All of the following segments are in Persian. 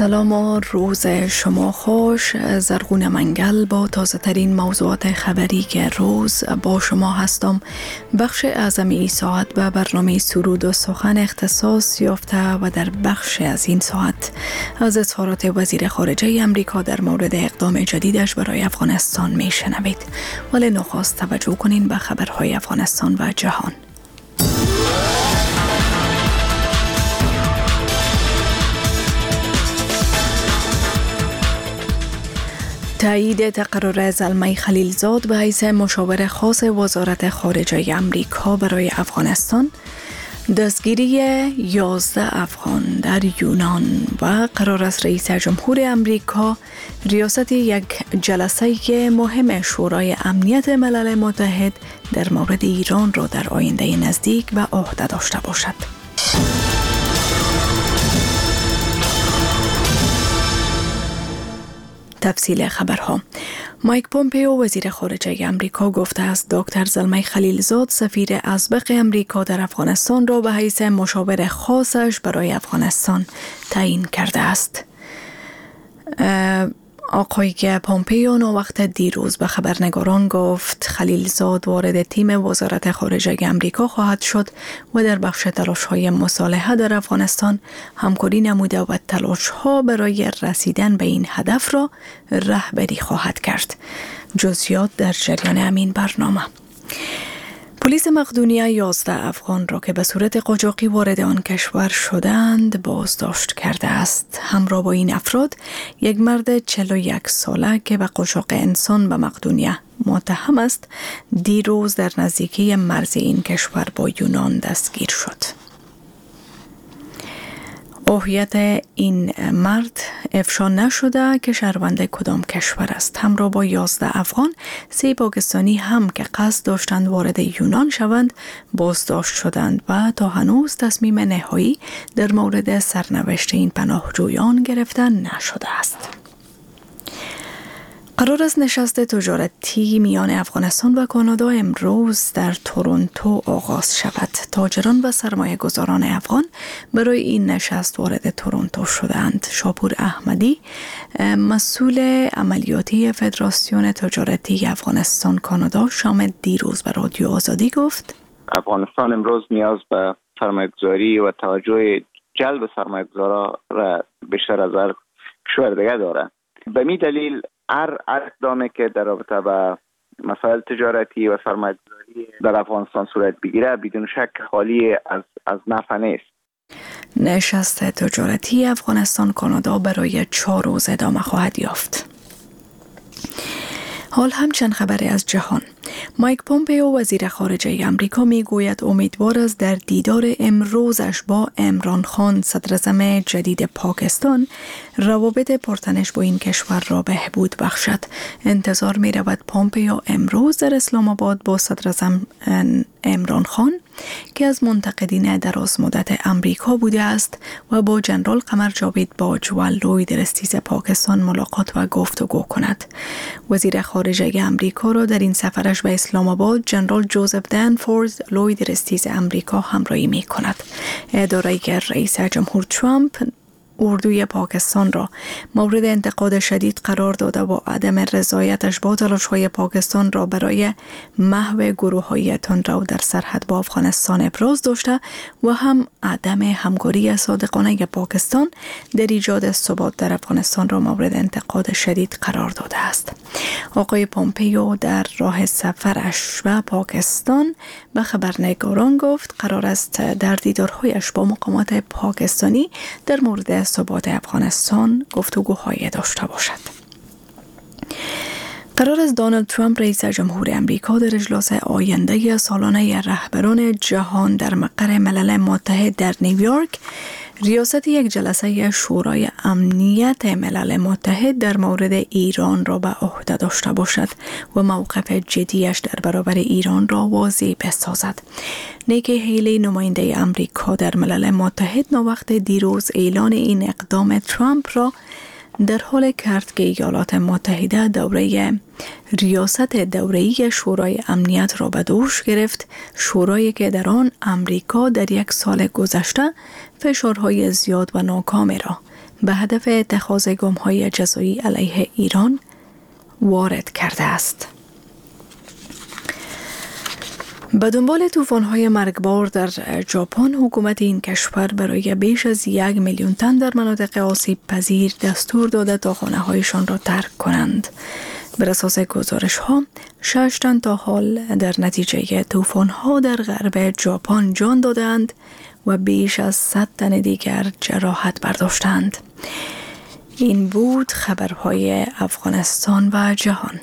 سلام و روز شما خوش. زرغون منگل با تازه ترین موضوعات خبری که روز با شما هستم. بخش اعظم این ساعت به برنامه سرود و سخن اختصاص یافته و در بخش از این ساعت از اظهارات وزیر خارجه امریکا در مورد اقدام جدیدش برای افغانستان می شنوید. ولی نخست توجه کنین به خبرهای افغانستان و جهان. تایید تقرر زلمه خلیلزاد به حیث مشاور خاص وزارت خارجه امریکا برای افغانستان، دستگیری 11 افغان در یونان و قرار است رئیس جمهور امریکا ریاست یک جلسه مهم شورای امنیت ملل متحد در مورد ایران را در آینده نزدیک به عهده داشته باشد. تفصیل خبرها. مایک پومپئو وزیر خارجه امریکا گفته است دکتر زلمه خلیلزاد سفیر اسبق امریکا در افغانستان را به حیث مشاور خاصش برای افغانستان تعیین کرده است. آقای پومپئو وقت دیروز به خبرنگاران گفت خلیلزاد وارد تیم وزارت خارجه امریکا خواهد شد و در بخش تلاش‌های مصالحه در افغانستان همکاری نموده و تلاش‌ها برای رسیدن به این هدف را رهبری خواهد کرد. جزئیات در جریان همین برنامه. پلیس مقدونیه 11 افغان را که به صورت قاچاقی وارد آن کشور شدند بازداشت کرده است. همراه با این افراد یک مرد 41 ساله که به قاچاق انسان به مقدونیه متهم است دیروز در نزدیکی مرز این کشور با یونان دستگیر شد. هویت این مرد افشا نشده که شهروند کدام کشور است. همراه با 11 افغان 3 پاکستانی هم که قصد داشتند وارد یونان شوند بازداشت شدند و تا هنوز تصمیم نهایی در مورد سرنوشت این پناهجویان گرفته نشده است. قرار است نشست تجارتی میان افغانستان و کانادا امروز در تورنتو آغاز شود. تاجران و سرمایه گذاران افغان برای این نشست وارد تورنتو شدند. شاپور احمدی مسئول عملیاتی فدراسیون تجارتی افغانستان کانادا شام دیروز به رادیو آزادی گفت افغانستان امروز نیاز به سرمایه گذاری و توجه جلب سرمایه گذارا را بیشتر از هر کشور دیگه داره. به می دلیل هر اقدامی که در رابطه با مسائل تجارتی و سرمایه‌گذاری در افغانستان صورت بگیره بدون شک خالی از نفع نیست. نشست تجارتی افغانستان کانادا برای 4 روز ادامه خواهد یافت. حال همچند خبری از جهان. مایک پومپئو وزیر خارجه امریکا میگوید امیدوار است در دیدار امروزش با عمران خان صدراعظم جدید پاکستان روابط پرتنش با این کشور را بهبود بخشد. انتظار می رود پومپئو امروز در اسلام آباد با صدراعظم عمران خان که از منتقدین دراز مدت امریکا بوده است و با جنرال قمر جاوید باج و لوید رستیز پاکستان ملاقات و گفتگو کند. وزیر خارجه امریکا را در این سفرش به اسلام آباد جنرال جوزف دنفورد لوید رستیز امریکا همراهی می کند. اداره رئیس جمهور ترامپ اردوی پاکستان را مورد انتقاد شدید قرار داده و عدم رضایتش با تلاش‌های پاکستان را برای محو گروه‌های تندرو در سرحد با افغانستان ابراز داشته و هم عدم همکاری صادقانه پاکستان در ایجاد ثبات در افغانستان را مورد انتقاد شدید قرار داده است. آقای پومپئو در راه سفرش به پاکستان به خبرنگاران گفت قرار است در دیدارهایش با مقامات پاکستانی در مورد ثبات افغانستان گفتگوهای داشته باشد. قرار است دونالد ترامپ رئیس جمهور امریکا در اجلاس آینده سالانه رهبران جهان در مقر ملل متحد در نیویورک ریاست یک جلسه شورای امنیت ملل متحد در مورد ایران را به عهده داشته باشد و موقف جدیش در برابر ایران را واضح بسازد. نیکی هیلی نماینده امریکا در ملل متحد وقت دیروز اعلان این اقدام ترامپ را در حال کرد که ایالات متحده دوره ریاست دوره‌ای شورای امنیت را به دوش گرفت، شورایی که در آن امریکا در 1 سال گذشته فشارهای زیاد و ناکامی را به هدف اتخاذ گام‌های جزایی علیه ایران وارد کرده است. به دنبال طوفان‌های مرگبار در ژاپن، حکومت این کشور برای بیش از 1 میلیون تن در مناطق آسیب پذیر دستور داده تا خانه‌هایشان را ترک کنند. بر اساس گزارش‌ها 6 تن تا حال در نتیجه طوفان‌ها در غرب ژاپن جان دادند و بیش از 100 تن دیگر جراحت برداشتند. این بود خبرهای افغانستان و جهان.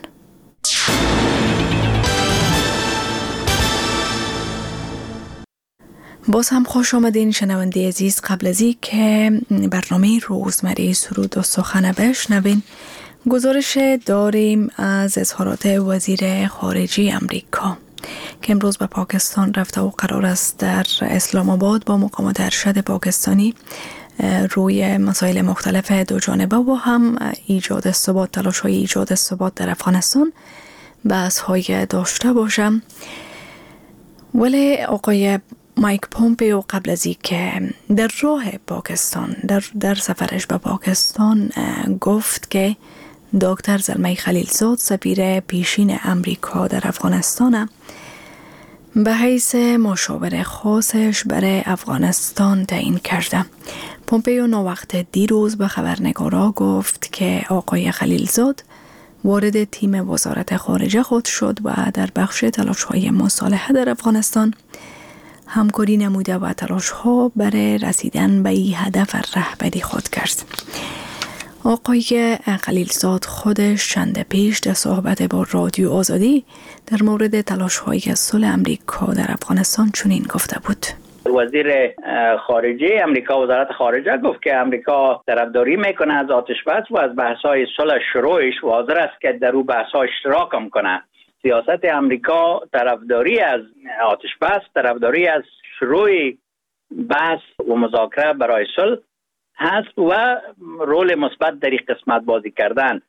باز هم خوش آمدین شنونده عزیز. قبل از این که برنامه روزمره سرود و سخن بشنوین، گزارش داریم از اظهارات وزیر خارجه امریکا که امروز به پاکستان رفته و قرار است در اسلام آباد با مقامات ارشد پاکستانی روی مسائل مختلف دو جانبه و هم ایجاد ثبات، تلاش‌های ایجاد ثبات در افغانستان بحث‌های داشته باشم. ولی آقای مایک پومپیو قبل از اینکه در راه پاکستان در سفرش به پاکستان گفت که دکتر زلمه خلیلزاد سفیر پیشین امریکا در افغانستان به حیث مشاور خاصش برای افغانستان تعیین کرده. پومپیو نوقت دیروز به خبرنگارا گفت که آقای خلیلزاد وارد تیم وزارت خارجه خود شد و در بخش تلاش‌های مصالحه در افغانستان همکاری نموده و تلاش‌ها برای رسیدن به این هدف رهبری خود کرد. آقای خلیلزاد خودش چند پیش در صحبت با رادیو آزادی در مورد تلاش‌های صلح امریکا در افغانستان چنین گفته بود: وزیر خارجه امریکا، وزارت خارجه گفت که امریکا طرفداری میکنه از آتش بس و از بحث‌های صلح شروعش و حاضر است که در اون بحث‌ها اشتراک هم کنه. سیاست امریکا طرفداری از آتش بس، طرفداری از شروع بحث و مذاکره برای صلح هست و رول مثبت در این قسمت بازی کردن.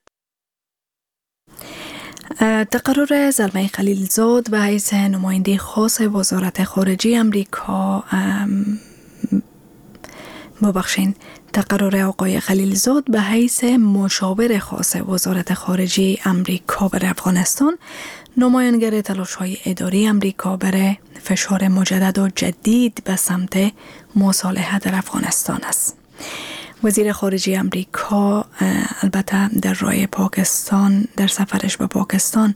تقرر زلمه خلیلزاد به حیث نماینده خاص وزارت خارجه امریکا تقرر آقای خلیلزاد به حیث مشاور خاص وزارت خارجه امریکا بر افغانستان نمایانگر تلاش‌های اداری امریکا برای فشار مجدد و جدید به سمت مصالحه در افغانستان است. وزیر خارجه امریکا البته در راه پاکستان، در سفرش به پاکستان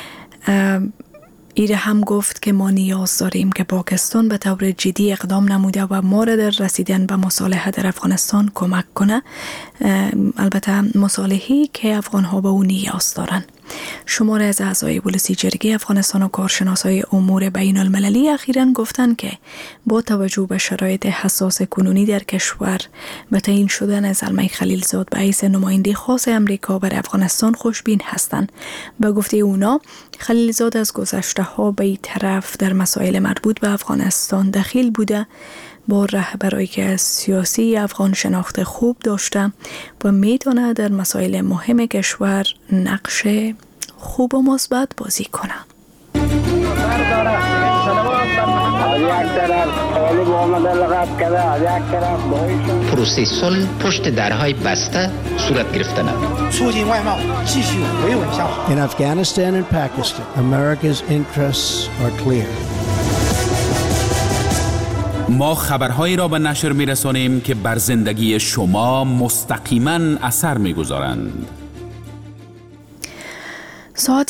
ایره هم گفت که ما نیاز داریم که پاکستان به طور جدی اقدام نموده و ما را در رسیدن به مصالحه در افغانستان کمک کنه. البته مصالحه‌ای که افغان‌ها به اون نیاز دارن. شماره از اعضای بولسی جرگه افغانستان و کارشناسای امور بین المللی اخیراً گفتند که با توجه به شرایط حساس کنونی در کشور و تعیین شدن زلمه خلیلزاد به حیث نماینده خاص امریکا بر افغانستان خوشبین هستند. به گفته اونا خلیلزاد از گذشته ها به این طرف در مسائل مربوط به افغانستان دخیل بوده، با رهبرای سیاسی افغان شناخت خوب داشته و میتونه در مسائل مهم کشور نقش خوب و مثبت بازی کنه. پروسه صلح پشت درهای بسته صورت گرفتن. In Afghanistan and Pakistan, America's interests are clear. ما خبرهایی را به نشر می‌رسانیم که بر زندگی شما مستقیما اثر می‌گذارند. ساعت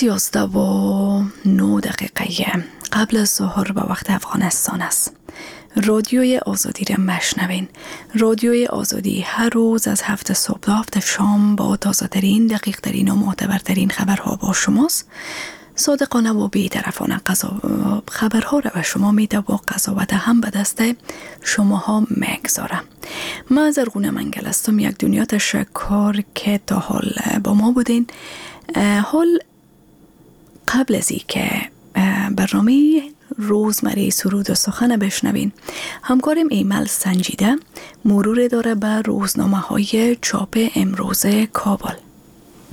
11:09 قبل از ظهر به وقت افغانستان است. رادیوی آزادی را مشنوین. رادیوی آزادی هر روز از 7 صبح تا 7 شام با تازه‌ترین، دقیق‌ترین و معتبرترین خبرها با شماست. صادقانه و بی‌طرفانه خبرها را به شما میده و قضاوت هم به دست شماها میگذارم. من زرغونه منگل هستم. یک دنیا تشکر که تا حال با ما بودین. حال قبل از این که برنامه روزمره سرود و سخن بشنوین، همکارم ایمل سنجیده مرور داره به روزنامه های چاپ امروز کابل.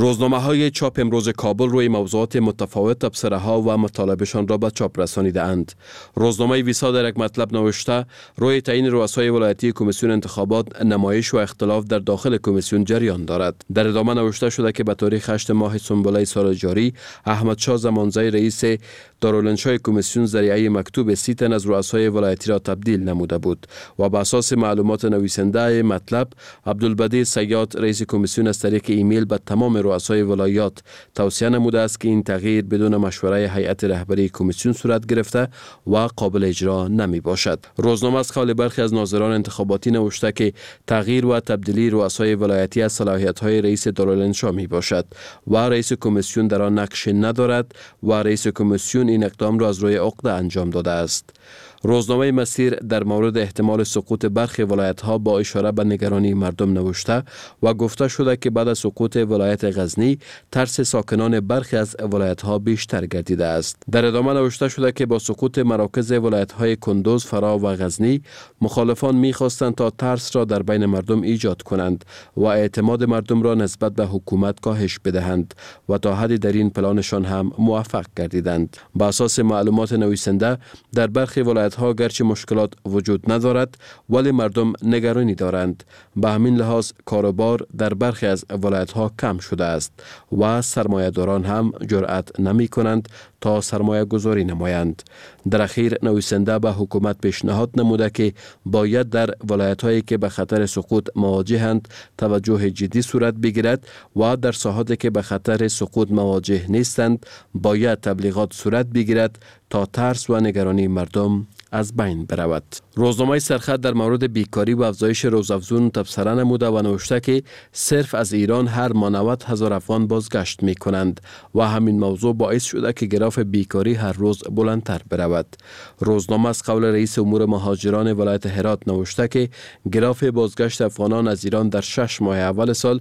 روزنامه‌های چاپ امروز کابل روی موضوعات متفاوت تبصره‌ها و مطالبشان را به چاپ رسانیده‌اند. روزنامه ویسا در یک مطلب نوشته روی تعیین رؤسای ولایتی کمیسیون انتخابات نمایش و اختلاف در داخل کمیسیون جریان دارد. در ادامه نوشته شده که به تاریخ 8 ماه سنبله سال جاری احمد شاه زمانزی رئیس دارالانشای کمیسیون ذریعه مکتوب 30 تن از رؤسای ولایتی را تبدیل نموده بود و بر اساس معلومات نویسنده مطلب عبدالبدیع صیاد رئیس کمیسیون از طریق ایمیل به تمام رؤسای ولایات توصیه نموده است که این تغییر بدون مشوره هیئت رهبری کمیسیون صورت گرفته و قابل اجرا نمی باشد. روزنامه از قول برخی از ناظران انتخاباتی نوشته که تغییر و تبدیلی رؤسای ولایتی از صلاحیت‌های رئیس دارالانشا می باشد و رئیس کمیسیون در آن نقش ندارد و رئیس کمیسیون این اقدام را از روی عقده انجام داده است. روزنامه مسیر در مورد احتمال سقوط برخی ولایت‌ها با اشاره به نگرانی مردم نوشته و گفته شده که بعد از سقوط ولایت غزنی ترس ساکنان برخی از ولایت‌ها بیشتر گردیده است. در ادامه نوشته شده که با سقوط مراکز ولایت‌های کندوز، فرا و غزنی مخالفان می‌خواستند تا ترس را در بین مردم ایجاد کنند و اعتماد مردم را نسبت به حکومت کاهش بدهند و تا حدی در این پلانشان هم موفق گردیدند. بر اساس معلومات نویسنده در برخی ولایت‌ها گرچه مشکلات وجود ندارد ولی مردم نگرانی دارند. به همین لحاظ کاروبار در برخی از ولایت‌ها کم شده است و سرمایه‌داران هم جرأت نمی کنند تا سرمایه گذاری نمایند. در اخیر نویسنده به حکومت پیشنهاد نموده که باید در ولایت‌هایی که به خطر سقوط مواجهند توجه جدی صورت بگیرد و در ساحاتی که به خطر سقوط مواجه نیستند باید تبلیغات صورت بگیرد تا ترس و نگرانی مردم از بین برود. روزنامه سرخط در مورد بیکاری و افزایش روزافزون تبصره نموده و نوشته که صرف از ایران هر ماه 90,000 افغان بازگشت می کنند و همین موضوع باعث شده که گراف بیکاری هر روز بلندتر برود. روزنامه از قول رئیس امور مهاجران ولایت هرات نوشته که گراف بازگشت افغانان از ایران در 6 ماه اول سال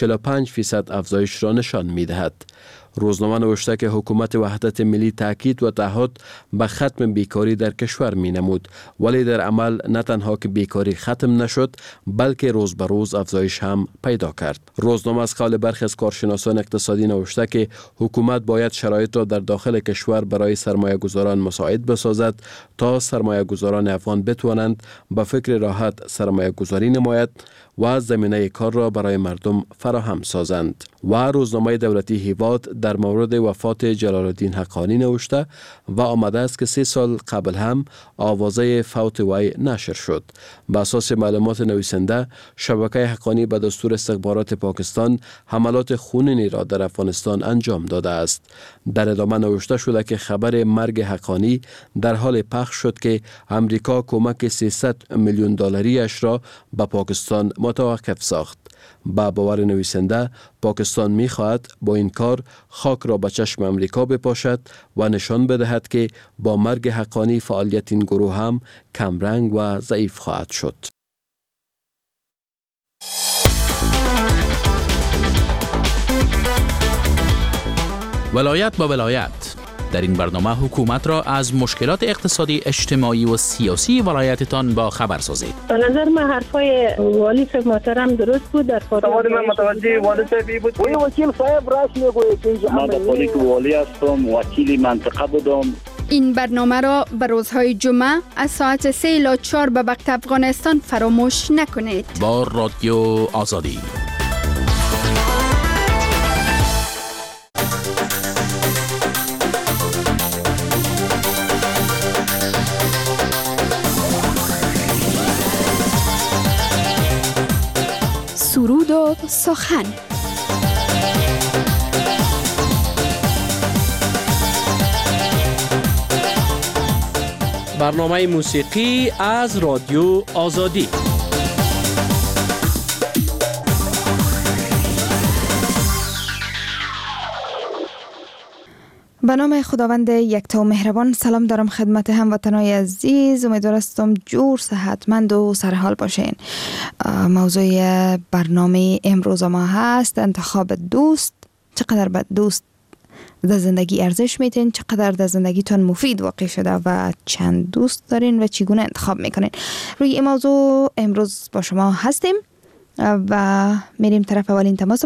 45% افزایش را نشان می دهد. روزنامه نوشته که حکومت وحدت ملی تاکید و تعهد به ختم بیکاری در کشور می نمود ولی در عمل نه تنها که بیکاری ختم نشد بلکه روز به روز افزایش هم پیدا کرد. روزنامه از قول برخی از کارشناسان اقتصادی نوشته که حکومت باید شرایط را در داخل کشور برای سرمایه گذاران مساعد بسازد تا سرمایه گذاران افغان بتوانند به فکر راحت سرمایه گذاری نماید و زمینه کار را برای مردم فراهم سازند. و روزنامه دولتی هیواد در مورد وفات جلال الدین حقانی نوشته و آمده است که 3 سال قبل هم آوازه فوت وی نشر شد. به اساس معلومات نویسنده شبکه حقانی به دستور استخبارات پاکستان حملات خونینی را در افغانستان انجام داده است. در ادامه نوشته شده که خبر مرگ حقانی در حال پخش شد که امریکا کمک 300 میلیون دلاری را به پاکستان متوقف ساخت. با باور نویسنده پاکستان می خواهد با این کار خاک را به چشم امریکا بپاشد و نشان بدهد که با مرگ حقانی فعالیت این گروه هم کمرنگ و ضعیف خواهد شد. ولایت با ولایت. در این برنامه حکومت را از مشکلات اقتصادی، اجتماعی و سیاسی ولایتتان با خبر سازید. به نظر من حرفای والی صاحب محترم درست بود. در سوال من متوجه والی صاحبی بود. وکیل صاحب راست میگوید که من پلیس والی هستم، وکیل منطقه بودم. این برنامه را به روزهای جمعه از ساعت 3 الی 4 به وقت افغانستان فراموش نکنید. با رادیو آزادی. سرود و سخن. برنامه موسیقی از رادیو آزادی. به نام خداوند یکتا و مهربان. سلام دارم خدمت هموطنان عزیز. امیدوار هستم جور، صحتمند و سرحال باشین. موضوع برنامه امروز ما هست انتخاب دوست. چقدر به دوست در زندگی ارزش میتین، چقدر در زندگیتون مفید واقع شده و چند دوست دارین و چگونه انتخاب میکنین. روی این موضوع امروز با شما هستیم و میریم طرف اولین تماس.